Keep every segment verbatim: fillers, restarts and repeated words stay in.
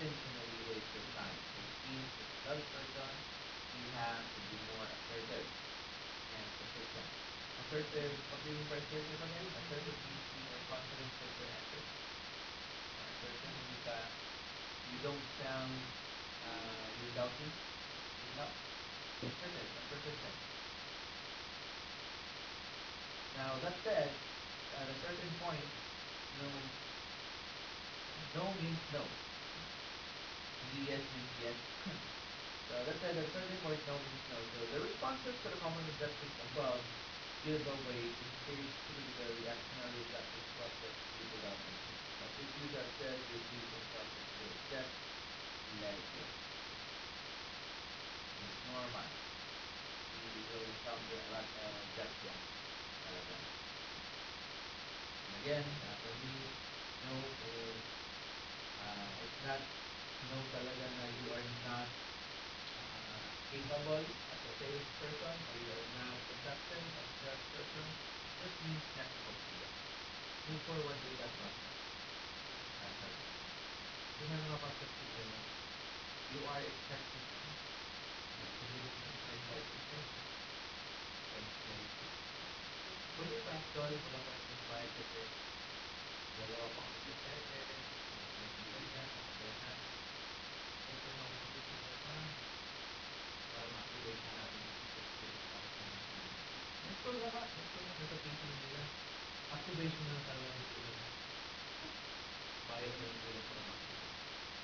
intentionally waste your time. Which means as a salesperson, you have to be more assertive and persistent. Assertive, what do you mean by assertive again? Assertive means being more confident with your answers. More assertive, hindi ka, you don't sound, uh, you're doubting. Speak up. Assertive and persistent. Now, that said, at a certain point, no, no means no. Hindi yes means yes. So that said, at a certain point, no means no. So the responses to the common objectives above give a way to stage through the reactionary objective process you develop. But if you have said reducing process to just let it go. It's normal. We will encounter a lot of objections. And again, uh, for me, no is, uh, it's not no talaga na you are not uh, capable as a salesperson or you are not effective as a salesperson. It just means not to continue. Move forward with that process. That's all. So may mga process siguro, you are expecting from it. Boleh ba actually wala pa akong bayad kasi dalawa pa akong competitor, ganyan, ganyan. Ito na ako dito pa para ma-activate na natin ito sa pinag-usapan natin. Ito lahat, ito na presentation nila. Activation na talaga ito nila. Bayad na nila para ma-activate.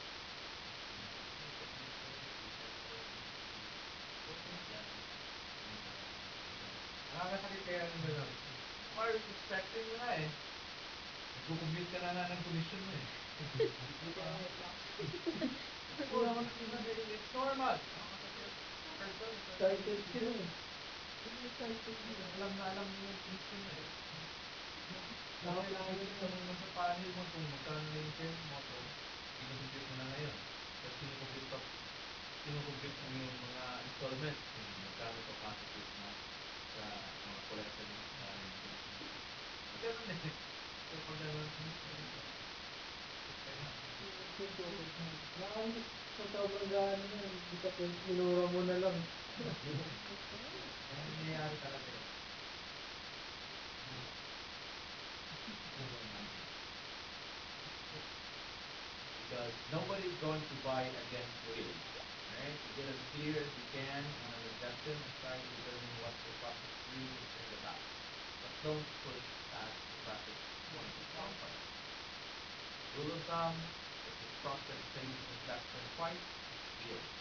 Nakakasakit kaya yung gano'n. Mars, expecting mo na eh. Nagkukumpute ka na nga ng commission mo eh. It's normal. Excited ka na eh. Alam na alam mo yung commission mo eh. Nakakilangin mo naman sa panel mo kung magkano na yung sales mo. So, kinukumpute mo na ngayon. Tapos kinukumpute pa, kinukumpute mo yung mga installments. Kung magkano pa pasok na sa mga collected mo sa commission. Ganun eh. So, pag gano'n, Ah, sa sobrang gano'n na, hindi ka minura mo na lang. nangyayari talaga yun. Because nobody's going to buy against you. Right? You get as clear as you can on an objective and try to determine what the process really is about. But don't push past the process point of contact. Rule of thumb, if the process fails inspection twice, it's failed.